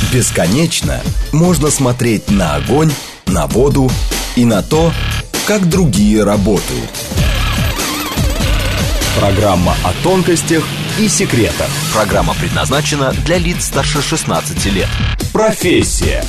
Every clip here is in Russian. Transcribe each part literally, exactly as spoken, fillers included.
Бесконечно можно смотреть на огонь, на воду и на то, как другие работают. Программа о тонкостях и секретах. Программа предназначена для лиц старше шестнадцати лет. Профессия.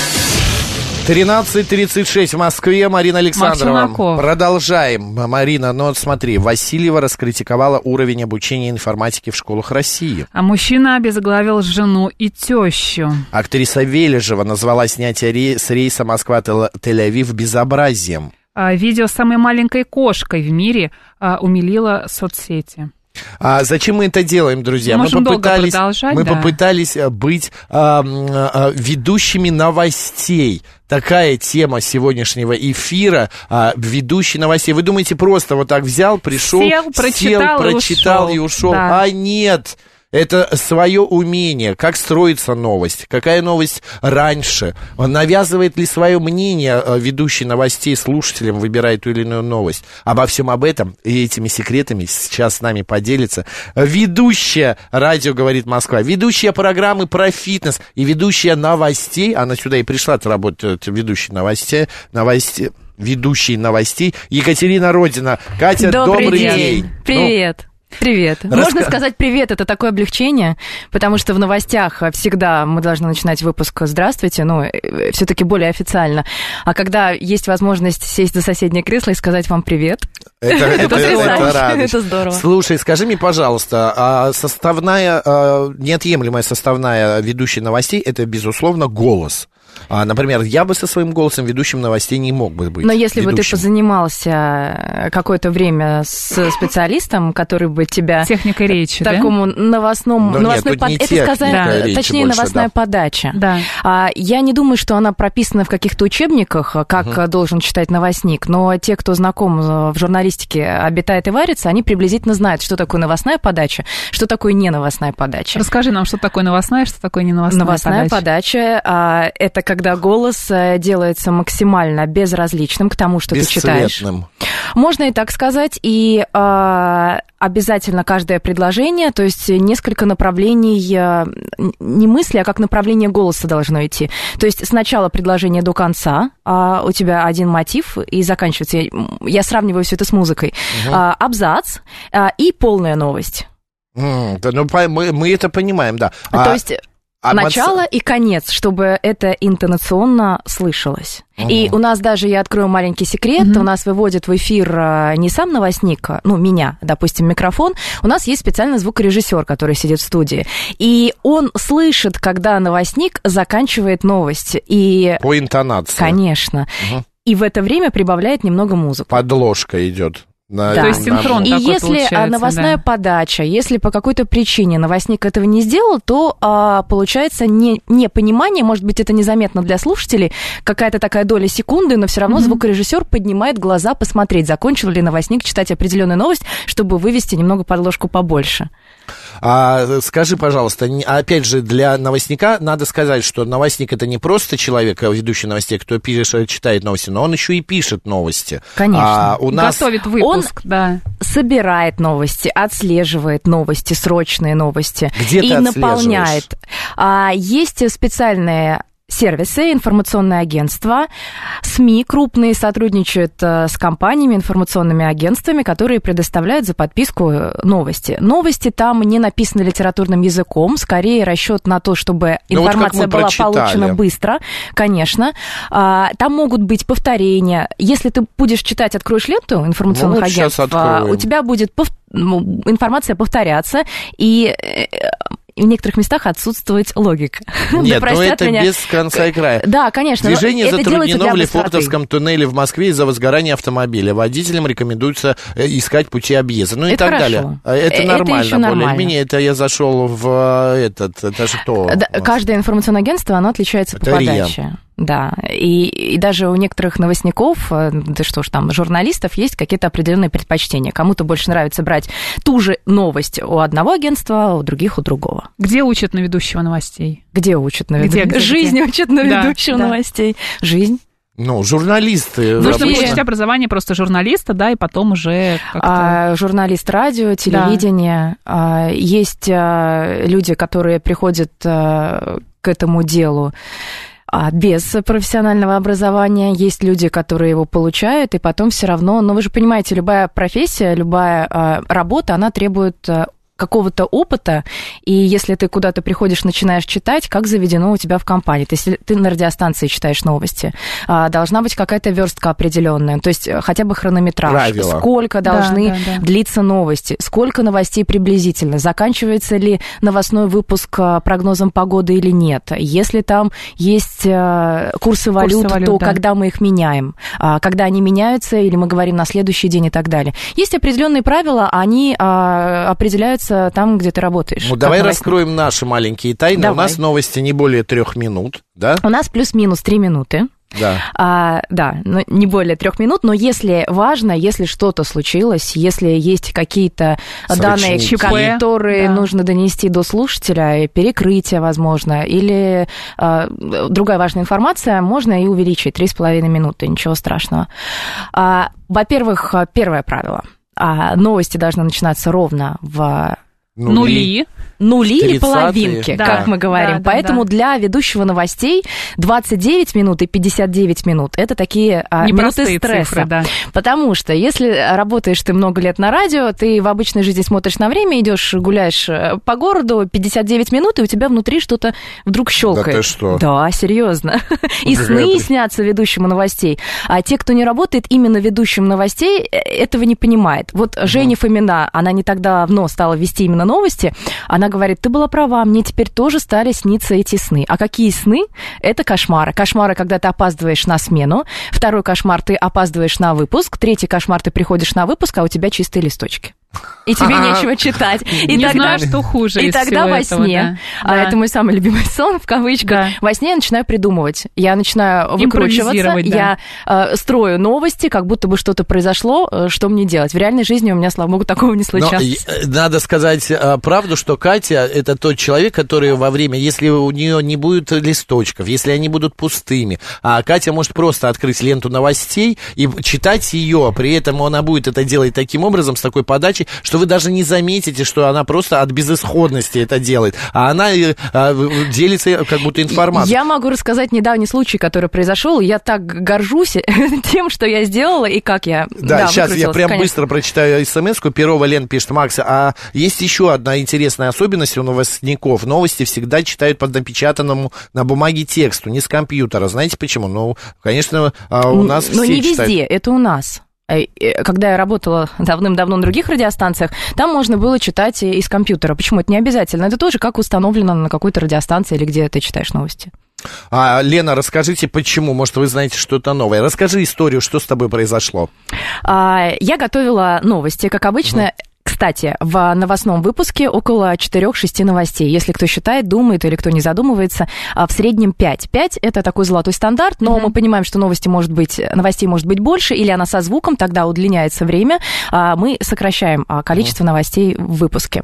тринадцать тридцать шесть в Москве. Марина Александрова. Продолжаем. Марина, ну вот смотри, Васильева раскритиковала уровень обучения информатики в школах России. А мужчина обезглавил жену и тещу. Актриса Вележева назвала снятие рей- с рейса Москва-Тель-Авив безобразием. А, видео с самой маленькой кошкой в мире а, умилило соцсети. А зачем мы это делаем, друзья? Мы, мы попытались, мы да. попытались быть а, а, ведущими новостей. Такая тема сегодняшнего эфира, а, ведущий новостей. Вы думаете, просто вот так взял, пришел, сел, прочитал, сел, прочитал и ушел? И ушел. Да. А нет! Это свое умение, как строится новость, какая новость раньше, навязывает ли свое мнение ведущий новостей слушателям, выбирая ту или иную новость. Обо всем об этом и этими секретами сейчас с нами поделится ведущая «Радио говорит Москва», ведущая программы про фитнес и ведущая новостей, она сюда и пришла работать, ведущей новостей, новостей, ведущей новостей, Екатерина Родина. Катя, добрый, добрый день. день. Привет. Ну, Привет. Раска... Можно сказать привет, это такое облегчение, потому что в новостях всегда мы должны начинать выпуск «Здравствуйте», ну, все-таки более официально. А когда есть возможность сесть за соседнее кресло и сказать вам привет, это, это, это, радость. Это здорово. Слушай, скажи мне, пожалуйста, составная, неотъемлемая составная ведущей новостей, это, безусловно, голос. Например, я бы со своим голосом ведущим новостей не мог бы быть. Но если ведущим. бы ты позанимался какое-то время с специалистом, который бы тебя... Техникой речи, такому да? новостному... Но новостной нет, под... не Это сказать, да. речи точнее, больше, новостная да. подача. Да. А, я не думаю, что она прописана в каких-то учебниках, как угу. должен читать новостник, но те, кто знаком в журналистике, обитает и варится, они приблизительно знают, что такое новостная подача, что такое не новостная подача. Расскажи нам, что такое новостная, что такое не новостная, новостная подача. Новостная подача а, – это когда голос делается максимально безразличным к тому, что ты читаешь. Можно и так сказать. И э, обязательно каждое предложение, то есть несколько направлений, э, не мысли, а как направление голоса должно идти. То есть сначала предложение до конца, э, у тебя один мотив, и заканчивается. Я, я сравниваю все это с музыкой. Угу. Э, абзац э, и полная новость. Mm, да, ну, мы, мы это понимаем, да. То а... есть... А начало и конец, чтобы это интонационно слышалось. Uh-huh. И у нас даже, я открою маленький секрет, uh-huh. у нас выводит в эфир не сам новостник, ну, меня, допустим, микрофон, у нас есть специальный звукорежиссер, который сидит в студии, и он слышит, когда новостник заканчивает новость. И... По интонации. Конечно. Uh-huh. И в это время прибавляет немного музыку. Подложка идет. На, да. То есть синхрон и такой если новостная да. подача, если по какой-то причине новостник этого не сделал, то а, получается не, непонимание, может быть, это незаметно для слушателей, какая-то такая доля секунды, но все равно mm-hmm. звукорежиссер поднимает глаза посмотреть, закончил ли новостник читать определенную новость, чтобы вывести немного подложку побольше. А, скажи, пожалуйста, опять же, для новостника надо сказать, что новостник — это не просто человек, ведущий новостей, кто пишет, читает новости, но он еще и пишет новости. Конечно. А, у нас... Готовит выпуск, он да. собирает новости, отслеживает новости, срочные новости. Где и ты наполняет. А, есть специальные... сервисы, информационные агентства, СМИ крупные сотрудничают с компаниями, информационными агентствами, которые предоставляют за подписку новости. Новости там не написаны литературным языком, скорее расчет на то, чтобы информация вот была прочитали. Получена быстро, конечно. Там могут быть повторения. Если ты будешь читать, откроешь ленту информационных ну, вот агентств, у тебя будет пов... информация повторяться, и... в некоторых местах отсутствует логика. Нет, да но это меня... без конца и края. Да, конечно. Движение затруднено в Лефортовском туннеле в Москве из-за возгорания автомобиля. Водителям рекомендуется искать пути объезда. Ну и это так хорошо. далее. Это, это нормально, более-менее. Это я зашел в этот... Это что? Да, каждое информационное агентство, оно отличается это по подаче. РИА. Да, и, и даже у некоторых новостников, да что ж там, журналистов, есть какие-то определенные предпочтения. Кому-то больше нравится брать ту же новость у одного агентства, а у других у другого. Где учат на ведущего новостей? Где учат на ведущего? Жизнь учат на ведущего да, новостей. Да. Жизнь. Ну, журналисты. Нужно получить образование просто журналиста, да, и потом уже как-то... А, журналист радио, телевидение. Да. А, есть а, люди, которые приходят а, к этому делу без профессионального образования. Есть люди, которые его получают, и потом все равно... Но вы же понимаете, любая профессия, любая а, работа, она требует... какого-то опыта, и если ты куда-то приходишь, начинаешь читать, как заведено у тебя в компании. То есть, если ты на радиостанции читаешь новости, должна быть какая-то верстка определенная, то есть хотя бы хронометраж, правила. Сколько должны да, да, да. длиться новости, сколько новостей приблизительно, заканчивается ли новостной выпуск прогнозом погоды или нет, если там есть курсы валют, курсы валют то да. когда мы их меняем, когда они меняются, или мы говорим на следующий день и так далее. Есть определенные правила, они определяются там, где ты работаешь. Ну, давай раскроем наши маленькие тайны. Давай. У нас новости не более трех минут, да? У нас плюс-минус три минуты. Да. А, да, но не более трех минут, но если важно, если что-то случилось, если есть какие-то данные, которые да. нужно донести до слушателя, перекрытие, возможно, или а, другая важная информация, можно и увеличить три с половиной минуты, ничего страшного. А, во-первых, первое правило. А новости должны начинаться ровно в нули. Нули или половинки, да. как мы говорим. Да, Поэтому да, да. для ведущего новостей двадцать девять минут и пятьдесят девять минут – это такие минуты стресса. Цифры, да. Потому что если работаешь ты много лет на радио, ты в обычной жизни смотришь на время, идешь гуляешь по городу, пятьдесят девять минут, и у тебя внутри что-то вдруг щелкает. Да ты что? Да, серьезно. И сны снятся ведущему новостей. А те, кто не работает именно ведущим новостей, этого не понимает. Вот Женя Фомина, она не так давно стала вести именно новости, она говорит, ты была права, мне теперь тоже стали сниться эти сны. А какие сны? Это кошмары. Кошмары, когда ты опаздываешь на смену. Второй кошмар, ты опаздываешь на выпуск. Третий кошмар, ты приходишь на выпуск, а у тебя чистые листочки. И тебе А-а-а. нечего читать. И не тогда, знаю, что хуже И тогда во этого, сне, да. а да. это мой самый любимый сон, в кавычках, да. во сне я начинаю придумывать. Я начинаю выкручиваться, да. я э, строю новости, как будто бы что-то произошло, э, что мне делать. В реальной жизни у меня, слава богу, такого не случалось. Но, надо сказать э, правду, что Катя – это тот человек, который во время, если у нее не будет листочков, если они будут пустыми, а Катя может просто открыть ленту новостей и читать ее, при этом она будет это делать таким образом, с такой подачей, что вы даже не заметите, что она просто от безысходности это делает, а она а, делится как будто информацией. Я могу рассказать недавний случай, который произошел. Я так горжусь тем, что я сделала и как я Да, да сейчас я прям конечно. быстро прочитаю смс-ку. Перова Лен пишет, Макс, а есть еще одна интересная особенность у новостников. Новости всегда читают под напечатанному на бумаге тексту, не с компьютера. Знаете почему? Ну, конечно, у нас Но все не читают. везде, это у нас. Когда я работала давным-давно на других радиостанциях, там можно было читать из компьютера. Почему? Это не обязательно. Это тоже как установлено на какой-то радиостанции или где ты читаешь новости. А, Лена, расскажите, почему? Может, вы знаете что-то новое. Расскажи историю, что с тобой произошло. А, я готовила новости, как обычно. Угу. Кстати, в новостном выпуске около четыре-шесть новостей. Если кто считает, думает или кто не задумывается, в среднем пять. пять – это такой золотой стандарт, но mm-hmm. мы понимаем, что новости может быть, новостей может быть больше, или она со звуком, тогда удлиняется время, мы сокращаем количество mm-hmm. новостей в выпуске.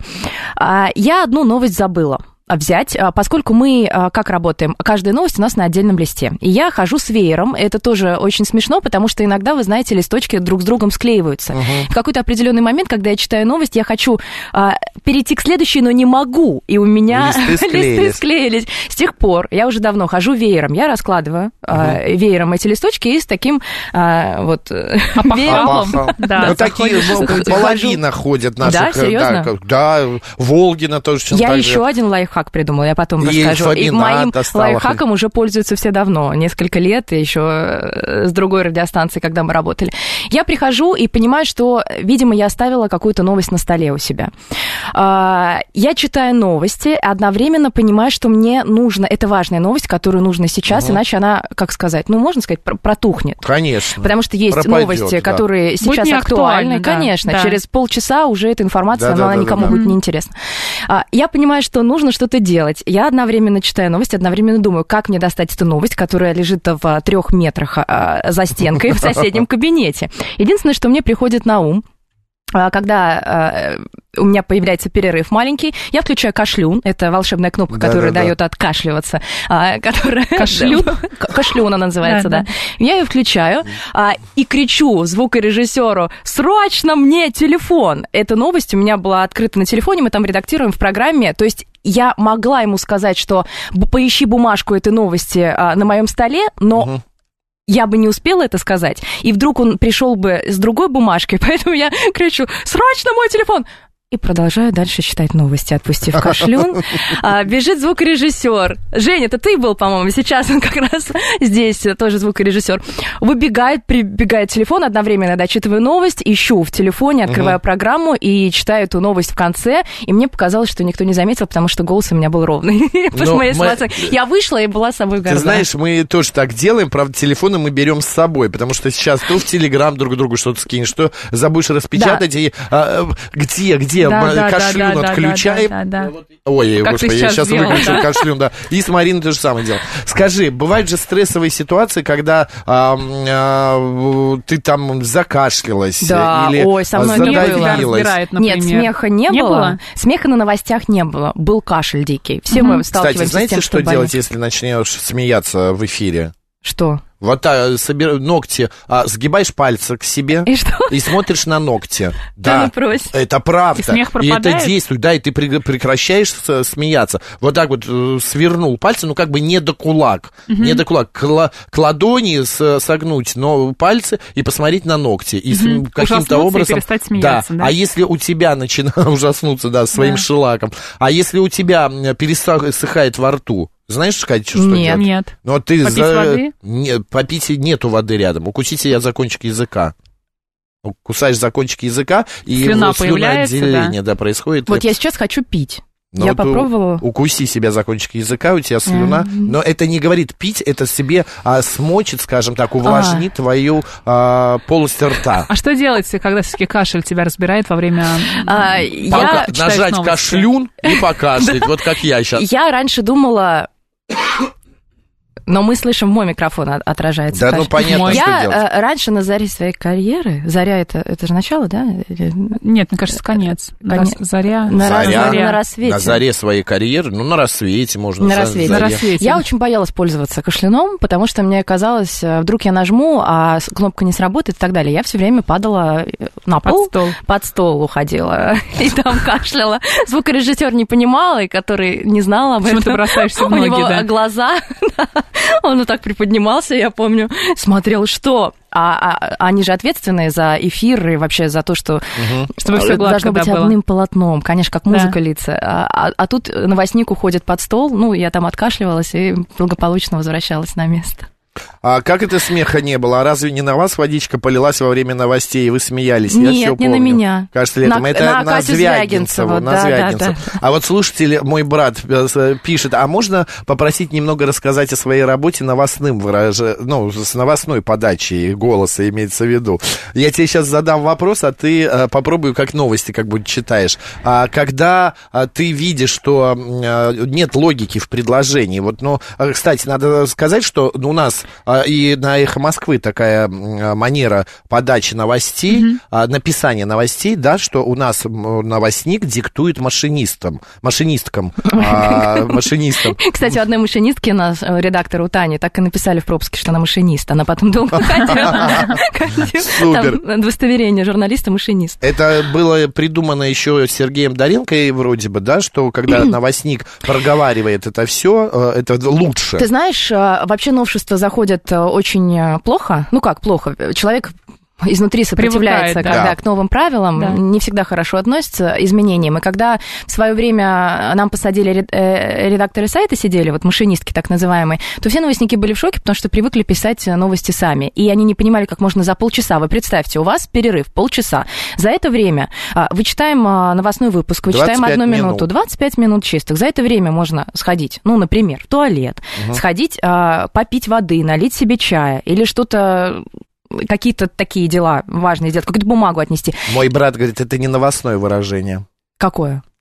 Я одну новость забыла взять, поскольку мы как работаем, каждая новость у нас на отдельном листе. И я хожу с веером, это тоже очень смешно, потому что иногда, вы знаете, листочки друг с другом склеиваются. Uh-huh. В какой-то определенный момент, когда я читаю новость, я хочу а, перейти к следующей, но не могу, и у меня листы склеились. листы склеились. С тех пор я уже давно хожу веером, я раскладываю uh-huh. а, веером эти листочки и с таким а, вот веером. Да, вот такие половина ходят наших. Да, серьезно? Да, Волгина тоже. Я еще один лайфхак придумала, я потом и расскажу. И моим лайфхаком уже пользуются все давно, несколько лет, еще с другой радиостанции, когда мы работали. Я прихожу и понимаю, что, видимо, я оставила какую-то новость на столе у себя. Я читаю новости, одновременно понимаю, что мне нужно, это важная новость, которую нужно сейчас, угу. иначе она, как сказать, ну, можно сказать, протухнет. Конечно. Потому что есть пропадет, новости, да. которые сейчас актуальны. Да, конечно, да. через полчаса уже эта информация, да, она да, никому да, будет да. неинтересна. Я понимаю, что нужно что-то делать. Я одновременно читаю новости, одновременно думаю, как мне достать эту новость, которая лежит в трех метрах за стенкой в соседнем кабинете. Единственное, что мне приходит на ум, когда у меня появляется перерыв маленький, я включаю кашлюн, это волшебная кнопка, да, которая да, дает да. откашливаться. Которая... Кашлюн? Кашлюн она называется, да. да. да. Я ее включаю и кричу звукорежиссеру: срочно мне телефон! Эта новость у меня была открыта на телефоне, мы там редактируем в программе, то есть я могла ему сказать, что поищи бумажку этой новости на моем столе, но... Угу. Я бы не успела это сказать, и вдруг он пришел бы с другой бумажкой, поэтому я кричу: срочно мой телефон! И продолжаю дальше читать новости, отпустив кашлюн. А, бежит звукорежиссер. Женя, это ты был, по-моему, сейчас он как раз здесь, тоже звукорежиссер. Выбегает, прибегает телефон, одновременно дочитываю новость, ищу в телефоне, открываю угу. программу и читаю эту новость в конце, и мне показалось, что никто не заметил, потому что голос у меня был ровный. Потому моя ситуация... Я вышла и была собой горда. Ты знаешь, мы тоже так делаем, правда, телефоны мы берем с собой, потому что сейчас то в Телеграм друг другу что-то скинешь, что забудешь распечатать, да. и а, где, где Да, кашлюн да, да, отключаем. Да, да, да. Ой, как господи, я сейчас сделал, выключу да? кашлюн, да. И с Мариной то же самое дело. Скажи, бывают же стрессовые ситуации, когда а, а, ты там закашлялась да. или Ой, со мной задавилась? Разбирает, Нет, смеха не, не было. было. Смеха на новостях не было. Был кашель дикий. Все угу. мы сталкиваемся Кстати, знаете, с тем, что, что делать, если начнешь смеяться в эфире? Что? Вот так, собер... ногти, а, сгибаешь пальцы к себе и, что? и смотришь на ногти. Да, да это правда. И смех пропадает? И это действует, да, и ты прекращаешь смеяться. Вот так вот свернул пальцы, ну как бы не до кулак, угу. не до кулак, к, ла... к ладони согнуть, но пальцы и посмотреть на ногти. И угу. каким-то образом... И перестать смеяться, да. да. А если у тебя начинает ужаснуться, да, своим да. шелаком, а если у тебя пересыхает во рту, знаешь, Катя, что нет, делать? Нет. Ну, ты попить за... воды? Нет, попить нету воды рядом. Укусить я за кончик языка. Кусаешь за кончик языка, и слюна слюноотделение да? да, происходит. Вот я сейчас хочу пить. Но я попробовала. Укуси себя за кончик языка, у тебя слюна. Mm-hmm. Но это не говорит пить, это себе а, смочит, скажем так, увлажнит а. твою а, полость рта. А что делать, когда все-таки кашель тебя разбирает во время... А, я... Нажать новости. Кашлюн и покашлять, вот как я сейчас. Я раньше думала... Но мы слышим, мой микрофон отражается. Да, ну понятно, я, что делать. Я раньше на заре своей карьеры, заря это, это же начало, да? Нет, мне кажется, конец. конец. Заря. На, заря. на рассвете. На заре своей карьеры, ну на рассвете можно. На рассвете. На рассвете. Я очень боялась пользоваться кашлюном, потому что мне казалось, вдруг я нажму, а кнопка не сработает и так далее. Я все время падала на пол. Под стол. Под стол уходила. И там кашляла. Звукорежиссер не понимал, и который не знал об этом. Почему ты бросаешься в ноги, У него да? глаза... Он вот так приподнимался, я помню, смотрел, что... А, а они же ответственные за эфир и вообще за то, что угу. Чтобы все гладко, должно быть да, одним полотном, конечно, как музыка да. литься. А, а, а тут новостник уходит под стол, ну, я там откашливалась и благополучно возвращалась на место. А как это смеха не было? А разве не на вас водичка полилась во время новостей, и вы смеялись? Нет, Я все не помню. на меня. Кажется, летом. На, это на, на Звягинцеву. На да, Звягинцеву. Да, да. А вот слушатель, мой брат, пишет, а можно попросить немного рассказать о своей работе новостным выраж... ну, с новостной подачей голоса, имеется в виду. Я тебе сейчас задам вопрос, а ты а, попробуй, как новости, как будто читаешь. А, когда а, ты видишь, что а, нет логики в предложении, вот, ну, кстати, надо сказать, что у нас и на «Эхо Москвы» такая манера подачи новостей, mm-hmm. написания новостей, да, что у нас новостник диктует машинистам, машинисткам, машинистам. Кстати, у одной машинистки, наш редактор у Тани, так и написали в пропуске, что она машинист. Она потом долго ходила. Супер. Удостоверение журналиста-машинист. Это было придумано еще Сергеем Доренко, вроде бы, да, что когда новостник проговаривает это все, это лучше. Ты знаешь, вообще новшества заходят очень плохо. Ну как плохо? Человек изнутри сопротивляется, Привыкает, когда да. к новым правилам, да. не всегда хорошо относится изменениям. И когда в свое время нам посадили редакторы сайта, сидели, вот машинистки так называемые, то все новостники были в шоке, потому что привыкли писать новости сами. И они не понимали, как можно за полчаса. Вы представьте, у вас перерыв полчаса. За это время вычитаем новостной выпуск, вычитаем одну минуту, минут. двадцать пять минут чистых. За это время можно сходить, ну, например, в туалет, угу. сходить, попить воды, налить себе чая или что-то... какие-то такие дела важные сделать, какую-то бумагу отнести. Мой брат говорит, это не новостное выражение. Какое?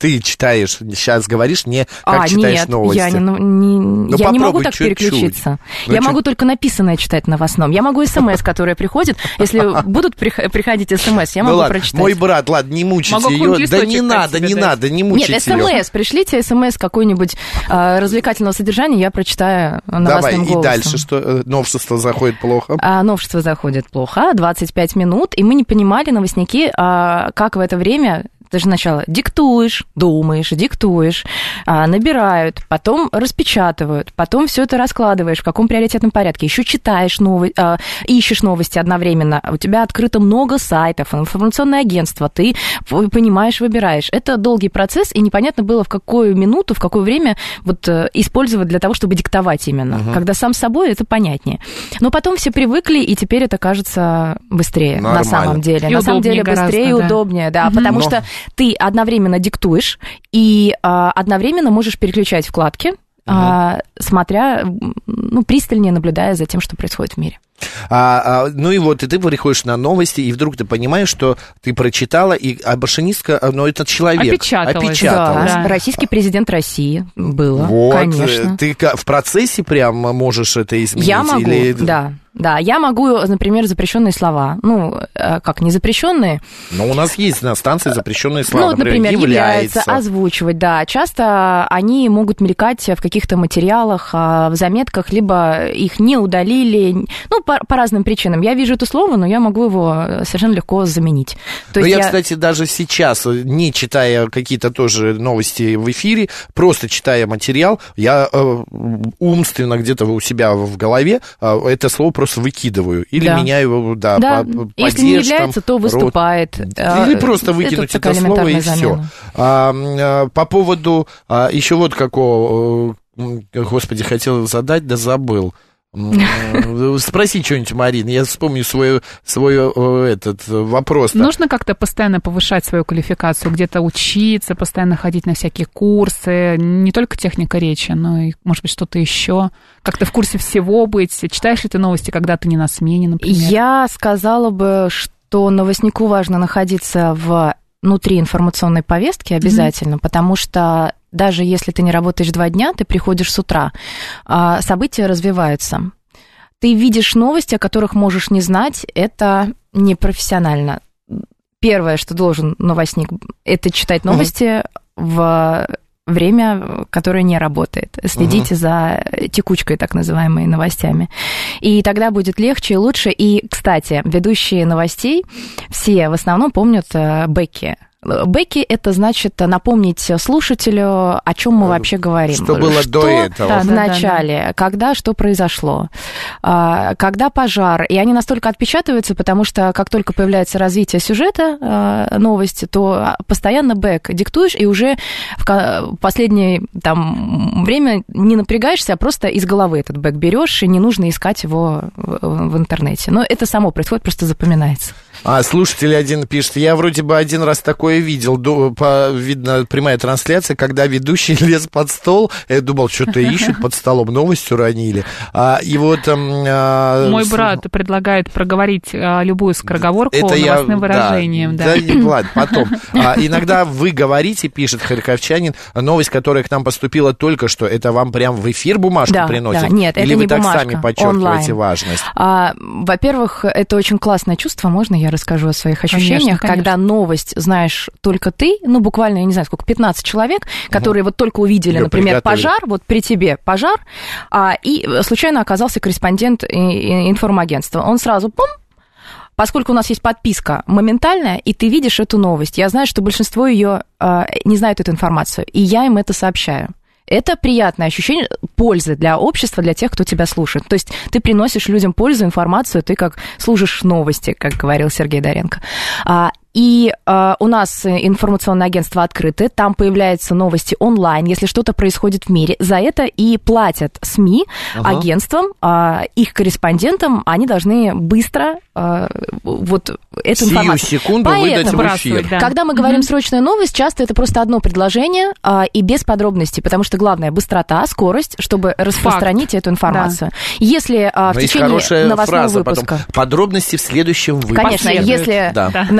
ты читаешь, сейчас говоришь не как а, читаешь нет, новости. Я, не, не, ну, я не могу так чуть-чуть. переключиться. Ну, я чуть... могу только написанное читать новостном. Я могу смс, которая приходит. Если будут приходить смс, я могу ну, ладно, прочитать. Мой брат, ладно, не мучите ее. Да не надо, не надо, не мучите Нет, смс, ее. пришлите смс какой-нибудь э, развлекательного содержания, я прочитаю новостным Давай, голосом. и дальше, что новшество заходит плохо? А, новшество заходит плохо, двадцать пять минут, и мы не понимали, новостники, а, как в это время... Ты же сначала диктуешь, думаешь, диктуешь, набирают, потом распечатывают, потом все это раскладываешь, в каком приоритетном порядке. Еще читаешь новости, ищешь новости одновременно. У тебя открыто много сайтов, информационное агентство, ты понимаешь, выбираешь. Это долгий процесс, и непонятно было, в какую минуту, в какое время вот использовать для того, чтобы диктовать именно. Угу. Когда сам с собой, это понятнее. Но потом все привыкли, и теперь это кажется быстрее. Нормально. На самом деле. И на самом деле быстрее и гораздо, да. удобнее, да, угу. потому Но... что ты одновременно диктуешь и а, одновременно можешь переключать вкладки, угу. а, смотря, ну, пристальнее наблюдая за тем, что происходит в мире. А, а, ну и вот, и ты приходишь на новости, и вдруг ты понимаешь, что ты прочитала, и а машинистка, ну, это человек. Опечаталась. Опечаталась. Да, да. Российский президент России было, вот, конечно. Ты в процессе прям можешь это изменить? Я могу, или... да. Да, я могу, например, запрещенные слова. Ну, как не запрещенные. Но у нас есть на станции запрещенные слова. Ну, вот, например, например является, озвучивать, да. Часто они могут мелькать в каких-то материалах, в заметках, либо их не удалили. Ну, по, по разным причинам. Я вижу это слово, но я могу его совершенно легко заменить. То но есть я, я, кстати, даже сейчас, не читая какие-то тоже новости в эфире, просто читая материал, я э, умственно где-то у себя в голове э, это слово просто просто выкидываю. Или да. меняю его, да, да. по, по Если поддержкам, не является, то выступает. Рот. Или просто выкинуть это, это слово, и все. А, а, по поводу а, еще вот какого... Господи, хотел задать, да забыл. Спроси что-нибудь, Марина, я вспомню свой, свой этот вопрос. Нужно как-то постоянно повышать свою квалификацию, где-то учиться, постоянно ходить на всякие курсы, не только техника речи, но и, может быть, что-то еще. Как-то в курсе всего быть. Читаешь ли ты новости, когда ты не на смене, например? Я сказала бы, что новостнику важно находиться внутри информационной повестки обязательно, mm-hmm. потому что даже если ты не работаешь два дня, ты приходишь с утра, события развиваются. Ты видишь новости, о которых можешь не знать, это непрофессионально. Первое, что должен новостник, это читать новости uh-huh. в время, которое не работает. Следите uh-huh. за текучкой, так называемой, новостями. И тогда будет легче и лучше. И, кстати, ведущие новостей все в основном помнят Бекки. Бекки – это значит напомнить слушателю, о чем мы вообще говорим. Что было что до этого. Да, в да, начале, да, да. когда что произошло, когда пожар. И они настолько отпечатываются, потому что как только появляется развитие сюжета, новости, то постоянно бэк диктуешь, и уже в последнее там, время не напрягаешься, а просто из головы этот бэк берешь, и не нужно искать его в интернете. Но это само происходит, просто запоминается. А слушатель один пишет, я вроде бы один раз такое видел, по, видно, прямая трансляция, когда ведущий лез под стол, я думал, что-то ищут под столом, новость уронили. А, и вот... А, Мой брат с... предлагает проговорить а, любую скороговорку это новостным я, выражением. Да, да, да, да ладно, потом. А, иногда вы говорите, пишет харьковчанин, новость, которая к нам поступила только что, это вам прям в эфир бумажку да, приносит? Да, нет, или это вы не так бумажка, сами подчеркиваете онлайн. Важность? А, во-первых, это очень классное чувство, можно я расскажу о своих ощущениях, конечно, конечно. Когда новость знаешь только ты, ну, буквально, я не знаю, сколько, пятнадцать человек, которые угу. вот только увидели, Её например, пожар, вот при тебе пожар, а, и случайно оказался корреспондент информагентства. Он сразу, пум, поскольку у нас есть подписка моментальная, и ты видишь эту новость, я знаю, что большинство ее а, не знают эту информацию, и я им это сообщаю. Это приятное ощущение пользы для общества, для тех, кто тебя слушает. То есть ты приносишь людям пользу, информацию, ты как слушаешь новости, как говорил Сергей Доренко. И э, у нас информационное агентство открыто, там появляются новости онлайн, если что-то происходит в мире. За это и платят СМИ, ага. агентствам, э, их корреспондентам, они должны быстро э, вот эту Сию информацию. секунду Поэтому, выдать в эфир. да. Когда мы говорим угу. срочная новость, часто это просто одно предложение э, и без подробностей, потому что главное быстрота, скорость, чтобы распространить Факт. Эту информацию. Да. Если э, в течение новостного фраза, выпуска... Потом, подробности в следующем выпуске. Конечно, если да. новостного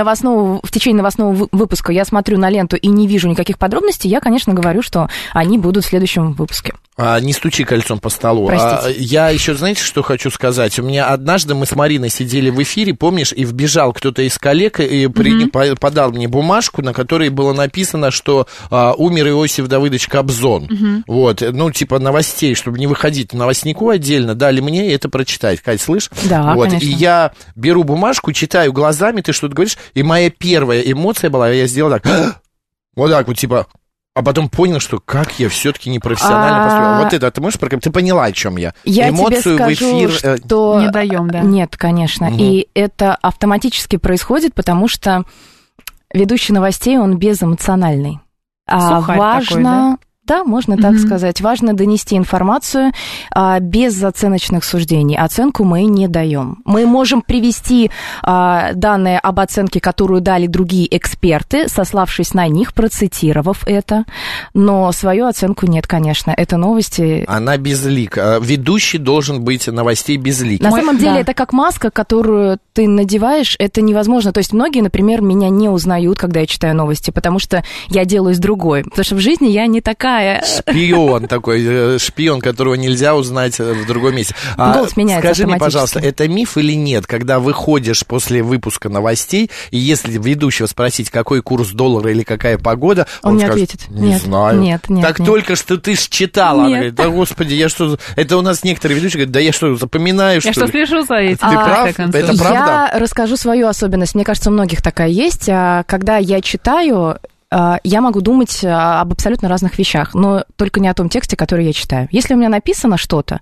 новостного, в течение новостного выпуска я смотрю на ленту и не вижу никаких подробностей, я, конечно, говорю, что они будут в следующем выпуске. А, не стучи кольцом по столу. А, я еще, знаете, что хочу сказать? У меня однажды мы с Мариной сидели в эфире, помнишь, и вбежал кто-то из коллег и при, mm-hmm. подал мне бумажку, на которой было написано, что а, умер Иосиф Давыдович Кобзон. Mm-hmm. Вот, ну, типа новостей, чтобы не выходить новостнику отдельно, дали мне это прочитать. Кать, слышь? Да, вот, конечно. И я беру бумажку, читаю глазами, ты что-то говоришь, и моя первая эмоция была, я сделал так, вот так вот, типа... А потом понял, что как я все-таки непрофессионально а... построил. Вот это, ты можешь прокомментировать? Ты поняла, о чем я? Я Эмоцию тебе скажу, в эфир... что... Не даем, да? Нет, конечно. Угу. И это автоматически происходит, потому что ведущий новостей, он безэмоциональный. А важно... Такой, да? Да, можно так mm-hmm. сказать. Важно донести информацию а, без оценочных суждений. Оценку мы не даем. Мы можем привести а, данные об оценке, которую дали другие эксперты, сославшись на них, процитировав это, но свою оценку нет, конечно. Это новости... Она безлик. Ведущий должен быть новостей безлик. На Мой... самом деле да. это как маска, которую ты надеваешь, это невозможно. То есть многие, например, меня не узнают, когда я читаю новости, потому что я делаюсь другой. Потому что в жизни я не такая. Шпион такой, шпион, которого нельзя узнать в другом месте. Голос а, меняется скажи мне, пожалуйста, это миф или нет, когда выходишь после выпуска новостей, и если ведущего спросить, какой курс доллара или какая погода, он, он не скажет, ответит. Не нет, знаю. Нет, нет, так нет. только что ты ж читала. Нет. Она говорит, да господи, я что... Это у нас некоторые ведущие говорят, да я что, запоминаю, что Я что, слежу за этим? Ты а, прав? Это правда? Я расскажу свою особенность. Мне кажется, у многих такая есть. Когда я читаю... я могу думать об абсолютно разных вещах, но только не о том тексте, который я читаю. Если у меня написано что-то,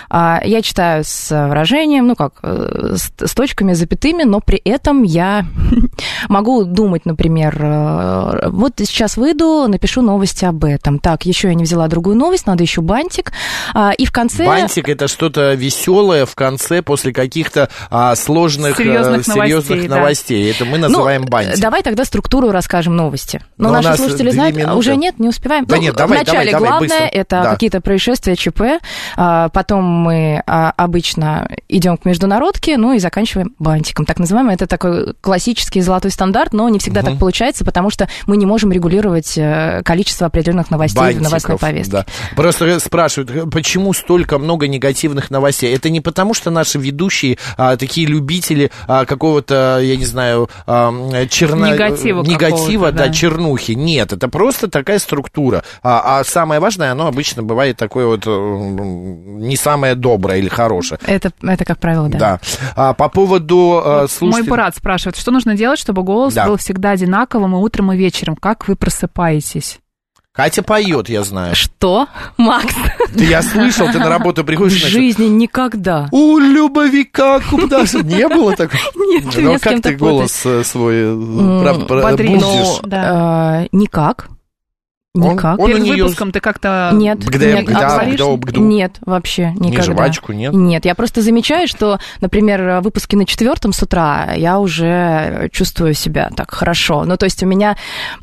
я читаю с выражением, ну как, с точками, запятыми, но при этом я могу думать, например, вот сейчас выйду, напишу новости об этом. Так, еще я не взяла другую новость, надо еще бантик. И в конце... Бантик — это что-то веселое в конце после каких-то сложных, серьезных, серьезных новостей. новостей. Да. Это мы называем ну, бантик. Давай тогда структуру расскажем новости. Но, Но наши слушатели знают, минуты. Уже нет, не успеваем. Да ну, нет, давай, вначале давай, главное давай, это да. какие-то происшествия, ЧП, потом мы обычно идем к международке, ну и заканчиваем бантиком. Так называемый, это такой классический золотой стандарт, но не всегда угу. так получается, потому что мы не можем регулировать количество определенных новостей Бантиков, в новостной повестке. Да. Просто спрашивают, почему столько много негативных новостей? Это не потому, что наши ведущие а, такие любители а, какого-то, я не знаю, а, черно... негатива, негатива да, да. чернухи. Нет, это просто такая структура. А, а самое важное, оно обычно бывает такое вот не самое доброе или хорошее. Это, это как правило, да. Да. А, по поводу вот слушателей... Мой брат спрашивает, что нужно делать, чтобы голос да. был всегда одинаковым и утром, и вечером? Как вы просыпаетесь? Катя поет, я знаю. Что? Макс? Ты, я слышал, ты на работу приходишь... В жизни никогда. У любовика куда же? Не было такого? Нет, ты меня с кем-то путаешь. Голос свой будешь? Никак. Никак. Он, он Перед выпуском ее... ты как-то... Нет, Бгда, нет, бгда, бгда, бгда. нет, вообще никогда. Не жвачку, нет? Нет, я просто замечаю, что, например, выпуски на четвертом с утра я уже чувствую себя так хорошо. Ну, то есть у меня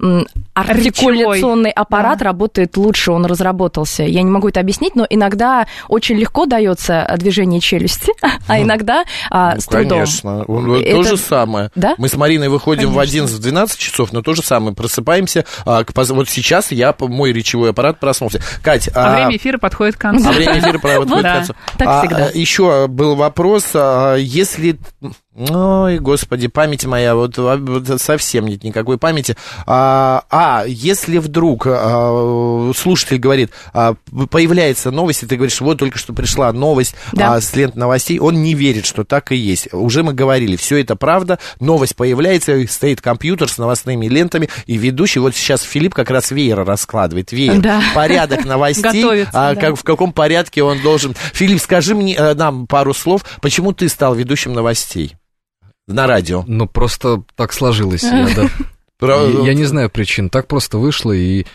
артикуляционный аппарат да. работает лучше, он разработался. Я не могу это объяснить, но иногда очень легко дается движение челюсти, а иногда ну, с трудом. Конечно, это... то же самое. Да? Мы с Мариной выходим конечно. В одиннадцать-двенадцать часов, но то же самое, просыпаемся. Вот сейчас я Я, мой речевой аппарат проснулся. Кать, а, а время эфира подходит к концу. А время эфира подходит к концу. Так всегда. Еще был вопрос, если... Ой, господи, память моя, вот, вот совсем нет никакой памяти. А, а если вдруг а, слушатель говорит, а, появляется новость, и ты говоришь, вот только что пришла новость да. а, с лент новостей, он не верит, что так и есть. Уже мы говорили, все это правда, новость появляется, стоит компьютер с новостными лентами, и ведущий, вот сейчас Филипп как раз веер раскладывает, веер, да. порядок новостей, а, да. как, в каком порядке он должен... Филипп, скажи мне, нам пару слов, почему ты стал ведущим новостей? На радио. Ну, просто так сложилось. Я, да. Про... я, я не знаю причин. Так просто вышло, и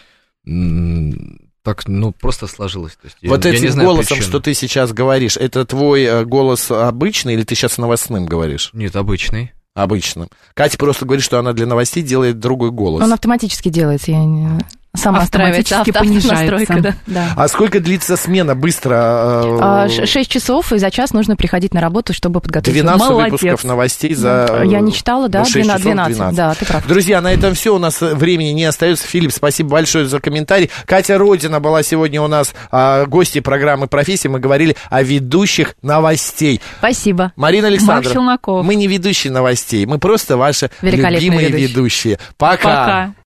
так, ну, просто сложилось. То есть, вот я, этим я не знаю голосом, причин. Что ты сейчас говоришь, это твой голос обычный, или ты сейчас новостным говоришь? Нет, обычный. Обычным. Катя просто говорит, что она для новостей делает другой голос. Он автоматически делается, я не... Сама автоматически понижается. Да. Да. А сколько длится смена? Быстро? Шесть часов, и за час нужно приходить на работу, чтобы подготовиться. двенадцать выпусков новостей за... Я не читала, да, двенадцать, двенадцать. Да, ты прав. Друзья, на этом все. У нас времени не остается. Филипп, спасибо большое за комментарий. Катя Родина была сегодня у нас а, гостьей программы «Профессии». Мы говорили о ведущих новостей. Спасибо. Марина Александровна, мы не ведущие новостей, мы просто ваши любимые ведущие. ведущие. Пока. Пока.